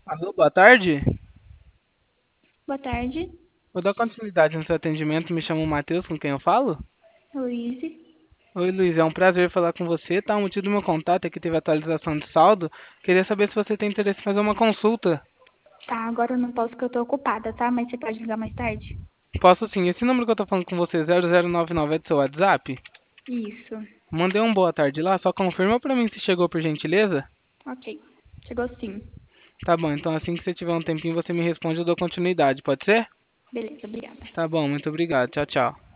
Alô, boa tarde. Boa tarde, Vou dar continuidade no seu atendimento. Me chamo Matheus, com quem eu falo? Luiz. Oi, Luiz, é um prazer falar com você, tá? O motivo do meu contato é que teve atualização de saldo. Queria saber se você tem interesse em fazer uma consulta. Tá, agora eu não posso porque eu tô ocupada, tá? Mas você pode ligar mais tarde? Posso sim. Esse número que eu tô falando com você, 0099, é do seu WhatsApp? Isso. Mandei um boa tarde lá, só confirma pra mim se chegou por gentileza. Ok. Chegou sim. Tá bom, então assim que você tiver um tempinho, você me responde, eu dou continuidade, pode ser? Beleza, obrigada. Tá bom, muito obrigado. Tchau, tchau.